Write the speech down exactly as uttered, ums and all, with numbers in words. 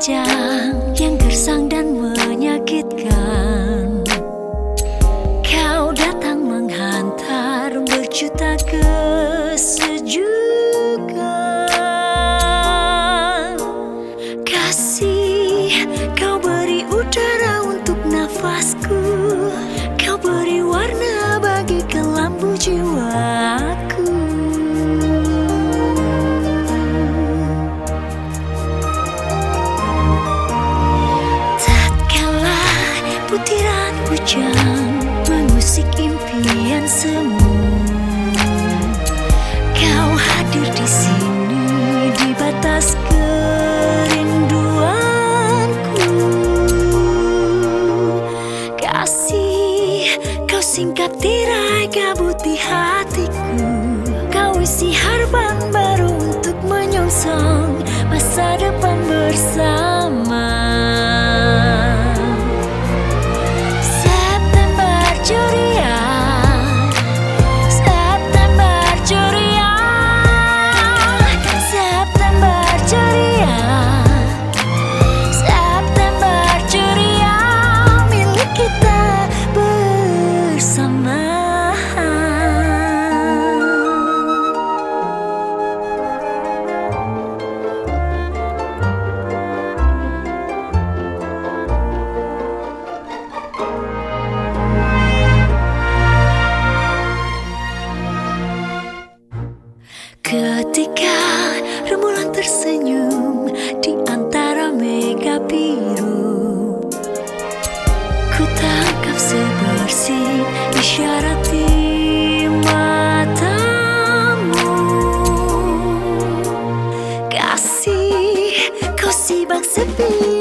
panjang yang gersang dan menyakitkan. Kau datang menghantar berjuta kesejukan. Kasih, kau beri udara untuk nafasku, kau beri warna bagi kelambu jiwaku. Butiran hujan mengusik impian semu. Kau hadir di sini di batas kerinduanku. Kasih, kau singkap tirai kabut di hatiku. Kau isi harapan baru untuk menyongsong masa depan bersama. Ketika rembulan tersenyum di antara mega biru, ku tangkap sebersih isyarat di matamu. Kasih, kau sibak sepi